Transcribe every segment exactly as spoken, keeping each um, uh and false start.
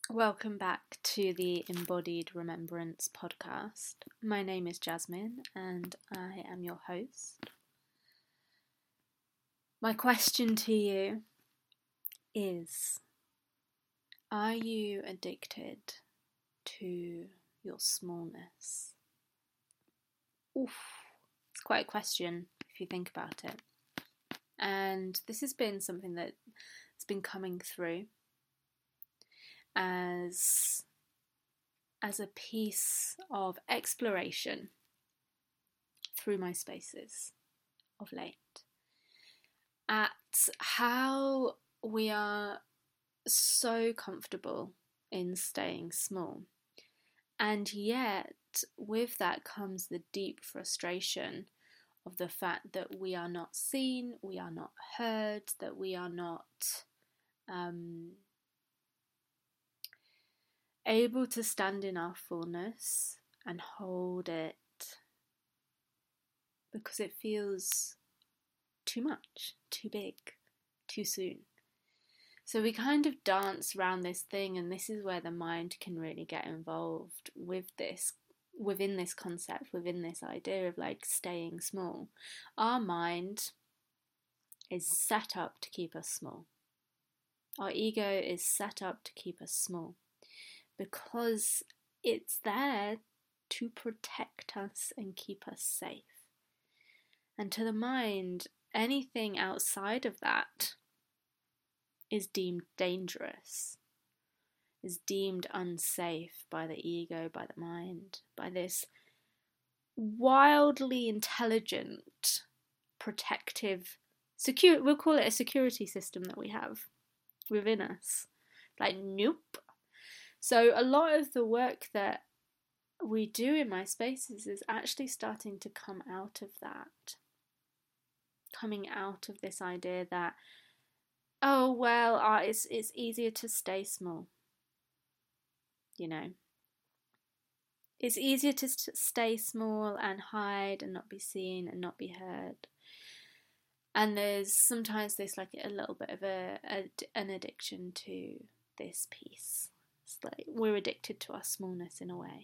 Welcome back to the Embodied Remembrance podcast. My name is Jasmine and I am your host. My question to you is, are you addicted to your smallness? Oof, it's quite a question if you think about it. And this has been something that's been coming through as as a piece of exploration through my spaces of late at how we are so comfortable in staying small, and yet with that comes the deep frustration of the fact that we are not seen, we are not heard, that we are not um, able to stand in our fullness and hold it because it feels too much, too big, too soon. So we kind of dance around this thing, and this is where the mind can really get involved with this, within this concept, within this idea of like staying small. Our mind is set up to keep us small. Our ego is set up to keep us small, because it's there to protect us and keep us safe. And to the mind, anything outside of that is deemed dangerous, is deemed unsafe by the ego, by the mind, by this wildly intelligent, protective, secure, we'll call it a security system that we have within us. Like, nope. So a lot of the work that we do in my spaces is actually starting to come out of that. Coming out of this idea that, oh, well, uh, it's, it's easier to stay small. You know, it's easier to st- stay small and hide and not be seen and not be heard. And there's sometimes this like a little bit of a, a an addiction to this piece. It's like we're addicted to our smallness in a way.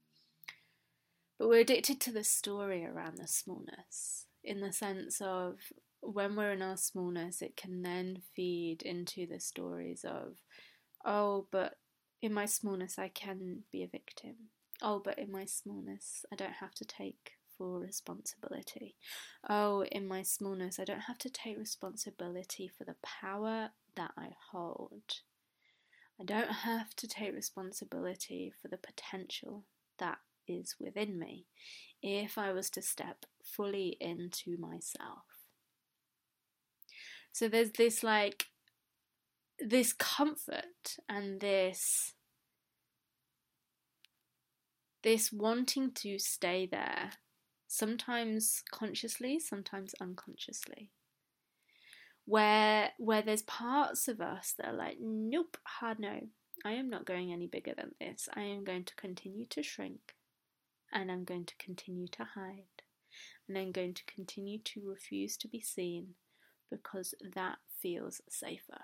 But we're addicted to the story around the smallness, in the sense of when we're in our smallness, it can then feed into the stories of, oh, but in my smallness, I can be a victim. Oh, but in my smallness, I don't have to take full responsibility. Oh, in my smallness, I don't have to take responsibility for the power that I hold. I don't have to take responsibility for the potential that is within me if I was to step fully into myself. So there's this like this comfort and this this wanting to stay there, sometimes consciously, sometimes unconsciously, where where there's parts of us that are like, nope, hard no, I am not going any bigger than this. I am going to continue to shrink, and I'm going to continue to hide, and I'm going to continue to refuse to be seen because that feels safer.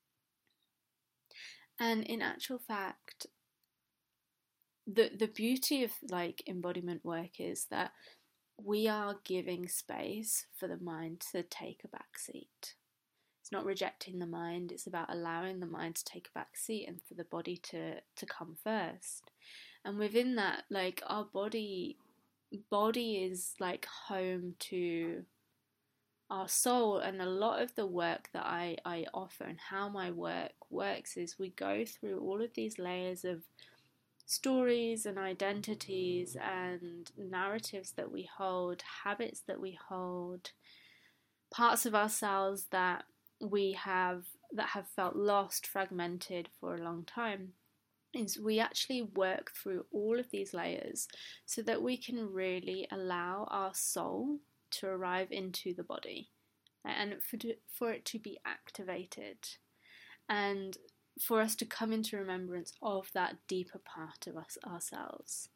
And in actual fact, the the beauty of like embodiment work is that we are giving space for the mind to take a back seat. It's not rejecting the mind, it's about allowing the mind to take a back seat and for the body to to come first. And within that, like our body body is like home to our soul, and a lot of the work that I, I offer and how my work works is we go through all of these layers of stories and identities and narratives that we hold, habits that we hold, parts of ourselves that we have that have felt lost, fragmented for a long time. Is we actually work through all of these layers so that we can really allow our soul to arrive into the body and for, for it to be activated and for us to come into remembrance of that deeper part of us ourselves.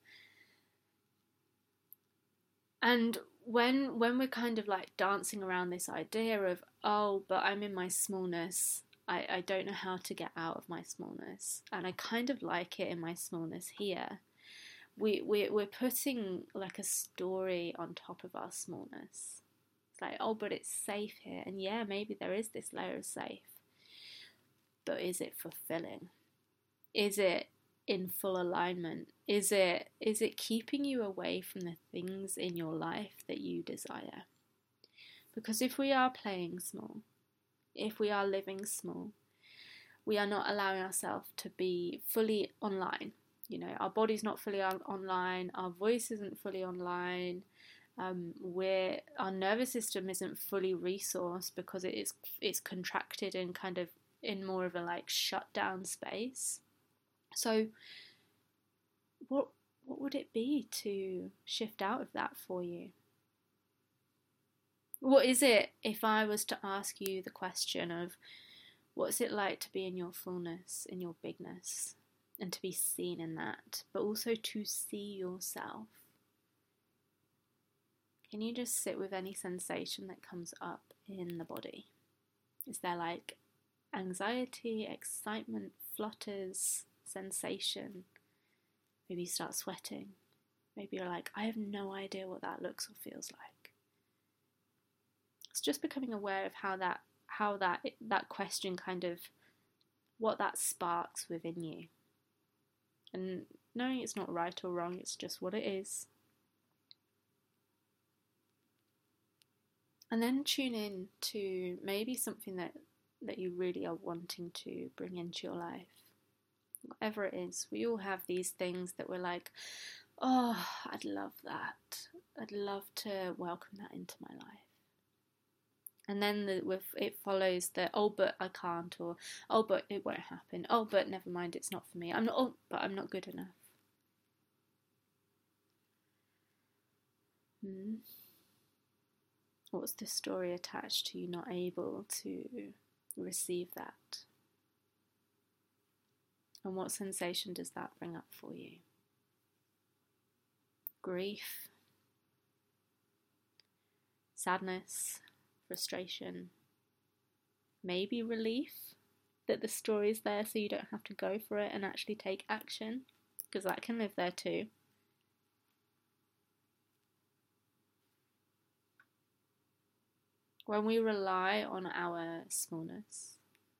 And when when we're kind of like dancing around this idea of, oh, but I'm in my smallness, I, I don't know how to get out of my smallness, and I kind of like it in my smallness here. We, we, we're putting like a story on top of our smallness. It's like, oh, but it's safe here. And yeah, maybe there is this layer of safe. But is it fulfilling? Is it in full alignment? Is it is it keeping you away from the things in your life that you desire? Because if we are playing small, if we are living small, we are not allowing ourselves to be fully online. You know, our body's not fully on- online, our voice isn't fully online, um, we're, our nervous system isn't fully resourced because it is it's contracted and kind of in more of a like shut down space. So what what would it be to shift out of that for you? What is it if I was to ask you the question of what's it like to be in your fullness, in your bigness, and to be seen in that, but also to see yourself? Can you just sit with any sensation that comes up in the body? Is there like anxiety, excitement, flutters, sensation? Maybe you start sweating. Maybe you're like, I have no idea what that looks or feels like. It's just becoming aware of how that how that that question kind of, what that sparks within you. And knowing it's not right or wrong, it's just what it is. And then tune in to maybe something that, that you really are wanting to bring into your life. Whatever it is, we all have these things that we're like, oh, I'd love that. I'd love to welcome that into my life. And then the, with, it follows the, oh, but I can't, or oh, but it won't happen. Oh, but never mind, it's not for me. I'm not, oh, but I'm not good enough. Hmm. What's the story attached to you not able to receive that? And what sensation does that bring up for you? Grief, sadness, frustration, maybe relief that the story's there so you don't have to go for it and actually take action, because that can live there too. When we rely on our smallness,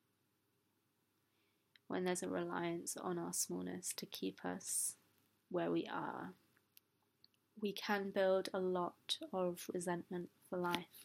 when there's a reliance on our smallness to keep us where we are, we can build a lot of resentment for life.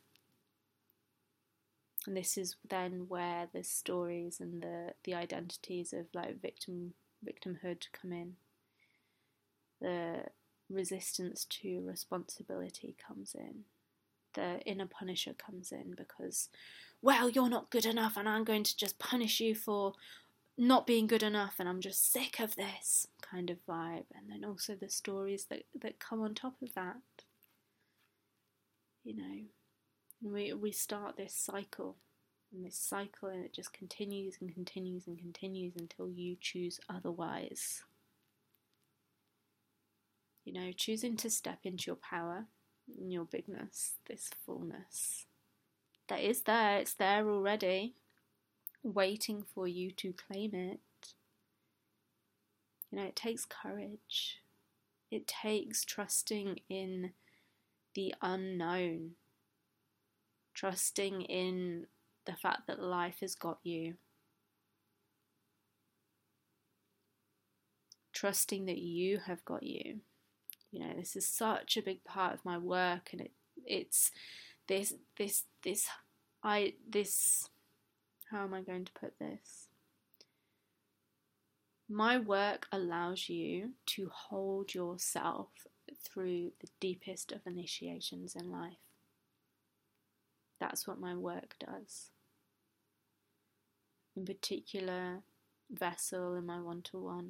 And this is then where the stories and the, the identities of like victim victimhood come in. The resistance to responsibility comes in. The inner punisher comes in because, well, you're not good enough and I'm going to just punish you for not being good enough and I'm just sick of this kind of vibe. And then also the stories that, that come on top of that. You know, we we start this cycle and this cycle and it just continues and continues and continues until you choose otherwise. You know, choosing to step into your power, in your bigness, this fullness that is there, it's there already, waiting for you to claim it. You know, it takes courage. It takes trusting in the unknown, trusting in the fact that life has got you, trusting that you have got you. You know, this is such a big part of my work, and it it's this this this I this how am I going to put this? My work allows you to hold yourself through the deepest of initiations in life. That's what my work does. In particular, Vessel in my one-to-one.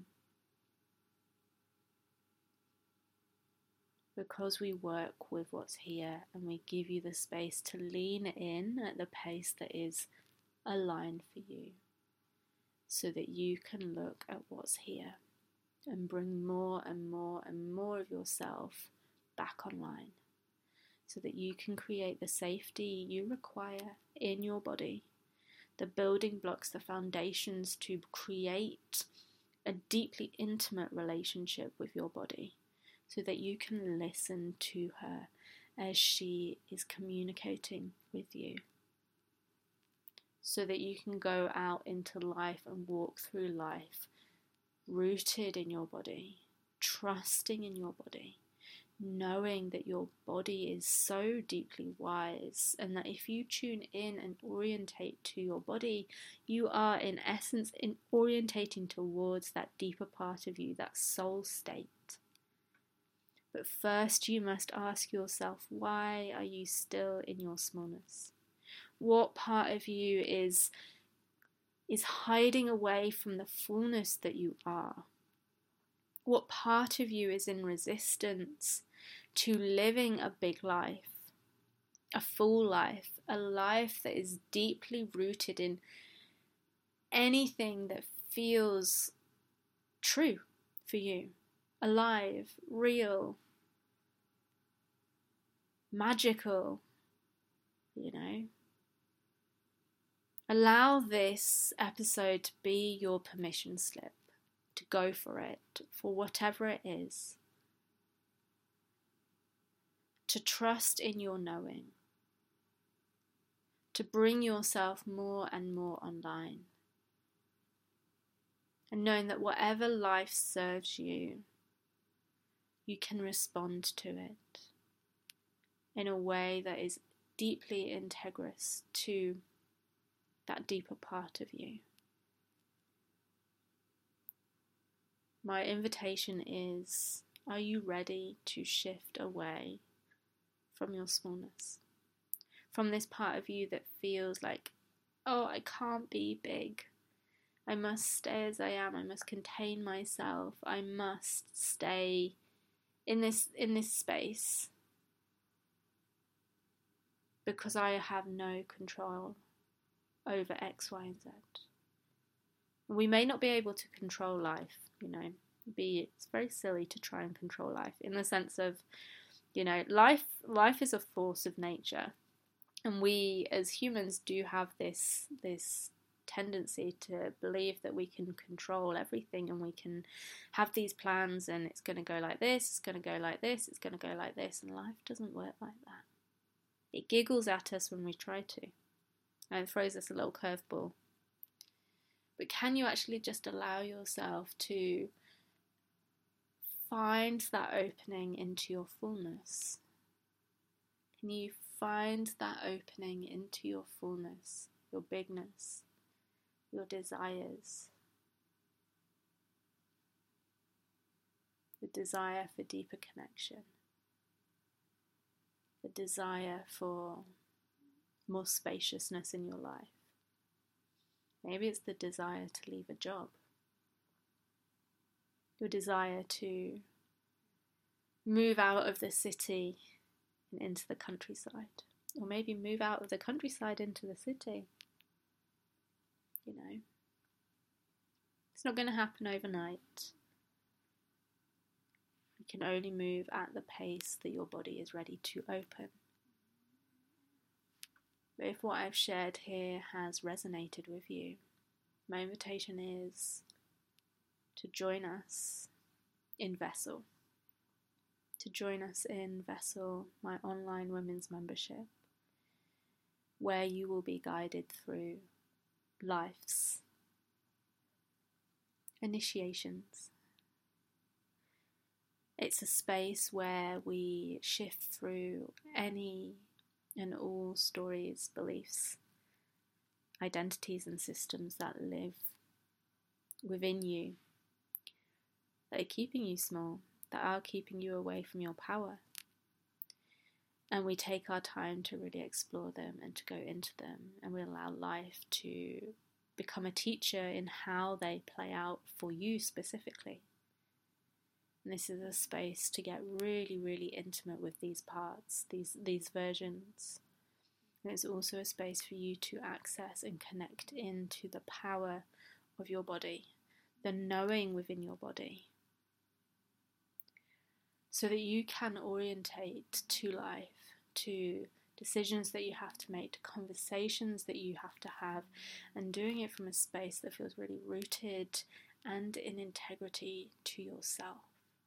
Because we work with what's here and we give you the space to lean in at the pace that is aligned for you, so that you can look at what's here and bring more and more and more of yourself back online, so that you can create the safety you require in your body the building blocks, the foundations to create a deeply intimate relationship with your body, so that you can listen to her as she is communicating with you, so that you can go out into life and walk through life rooted in your body, trusting in your body, knowing that your body is so deeply wise, and that if you tune in and orientate to your body, you are in essence in orientating towards that deeper part of you, that soul state. But first you must ask yourself, why are you still in your smallness? What part of you is is hiding away from the fullness that you are? What part of you is in resistance to living a big life, a full life, a life that is deeply rooted in anything that feels true for you, alive, real, magical, you know? Allow this episode to be your permission slip, to go for it, for whatever it is. To trust in your knowing. To bring yourself more and more online. And knowing that whatever life serves you, you can respond to it in a way that is deeply integrous to that deeper part of you. My invitation is, are you ready to shift away from your smallness? From this part of you that feels like, oh, I can't be big. I must stay as I am. I must contain myself. I must stay in this in this space because I have no control over X, Y, and Z. We may not be able to control life, you know. Be it's very silly to try and control life in the sense of, you know, life life is a force of nature, and we as humans do have this this tendency to believe that we can control everything, and we can have these plans, and it's going to go like this, it's going to go like this, it's going to go like this, and life doesn't work like that. It giggles at us when we try to, and it throws us a little curveball. But can you actually just allow yourself to find that opening into your fullness? Can you find that opening into your fullness, your bigness, your desires, the desire for deeper connection, the desire for more spaciousness in your life? Maybe it's the desire to leave a job, your desire to move out of the city and into the countryside, or maybe move out of the countryside into the city. You know, it's not going to happen overnight. You can only move at the pace that your body is ready to open. But if what I've shared here has resonated with you, my invitation is to join us in Vessel. To join us in Vessel, my online women's membership, where you will be guided through life's initiations. It's a space where we shift through any and all stories, beliefs, identities and systems that live within you, that are keeping you small, that are keeping you away from your power. And we take our time to really explore them and to go into them, and we allow life to become a teacher in how they play out for you specifically. And this is a space to get really, really intimate with these parts, these these versions. And it's also a space for you to access and connect into the power of your body, the knowing within your body, so that you can orientate to life, to decisions that you have to make, to conversations that you have to have, and doing it from a space that feels really rooted and in integrity to yourself.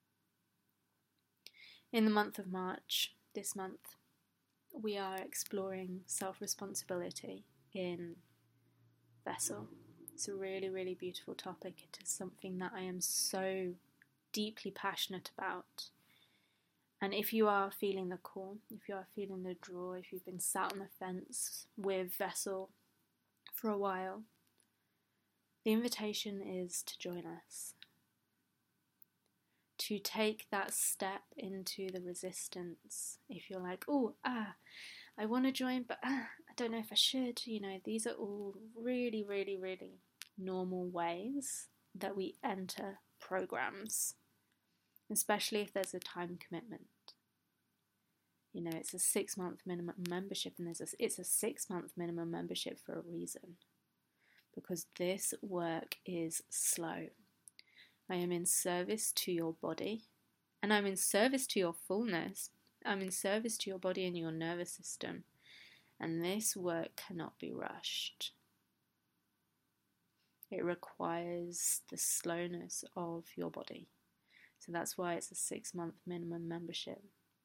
In the month of March, this month, we are exploring self-responsibility in Vessel. It's a really, really beautiful topic. It is something that I am so deeply passionate about. And if you are feeling the call, if you are feeling the draw, if you've been sat on the fence with Vessel for a while, the invitation is to join us. To take that step into the resistance. If you're like, oh, ah, I want to join, but ah, I don't know if I should. You know, these are all really, really, really normal ways that we enter programs, especially if there's a time commitment. You know, it's a six-month minimum membership, and there's a, it's a six-month minimum membership for a reason, because this work is slow. I am in service to your body, and I'm in service to your fullness. I'm in service to your body and your nervous system, and this work cannot be rushed. It requires the slowness of your body. So that's why it's a six-month minimum membership.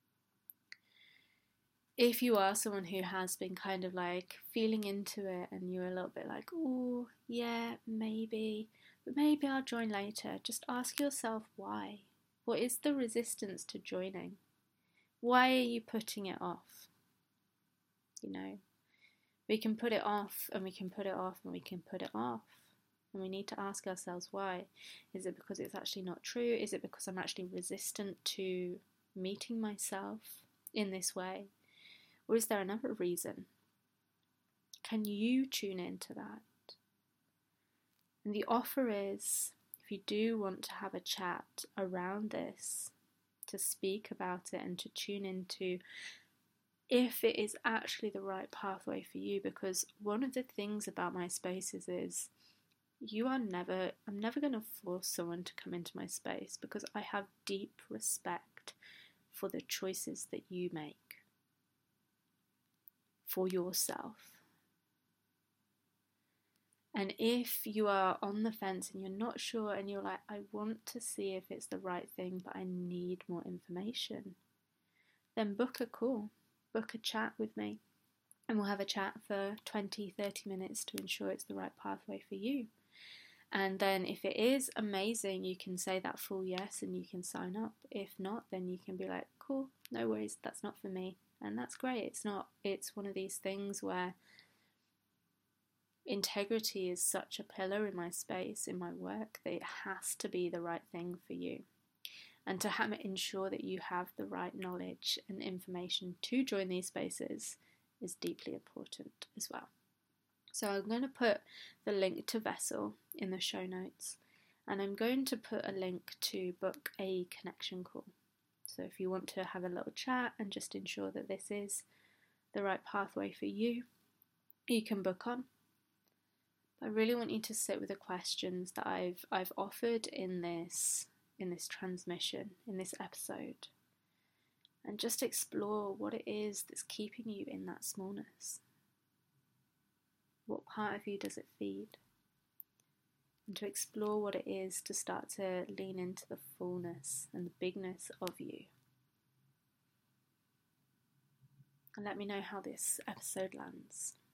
If you are someone who has been kind of like feeling into it and you're a little bit like, oh, yeah, maybe, but maybe I'll join later, just ask yourself why. What is the resistance to joining? Why are you putting it off? You know, we can put it off and we can put it off and we can put it off. And we need to ask ourselves why. Is it because it's actually not true? Is it because I'm actually resistant to meeting myself in this way? Or is there another reason? Can you tune into that? And the offer is, if you do want to have a chat around this, to speak about it and to tune into if it is actually the right pathway for you, because one of the things about my spaces is you are never, I'm never going to force someone to come into my space, because I have deep respect for the choices that you make for yourself. And if you are on the fence and you're not sure and you're like, I want to see if it's the right thing, but I need more information, then book a call, book a chat with me, and we'll have a chat for twenty, thirty minutes to ensure it's the right pathway for you. And then if it is amazing, you can say that full yes and you can sign up. If not, then you can be like, cool, no worries, that's not for me. And that's great. It's not, it's one of these things where integrity is such a pillar in my space, in my work, that it has to be the right thing for you. And to have, ensure that you have the right knowledge and information to join these spaces is deeply important as well. So I'm going to put the link to Vessel in the show notes, and I'm going to put a link to book a connection call. So if you want to have a little chat and just ensure that this is the right pathway for you, you can book on. I really want you to sit with the questions that I've I've offered in this in this transmission, in this episode, and just explore what it is that's keeping you in that smallness. What part of you does it feed? And to explore what it is to start to lean into the fullness and the bigness of you. And let me know how this episode lands.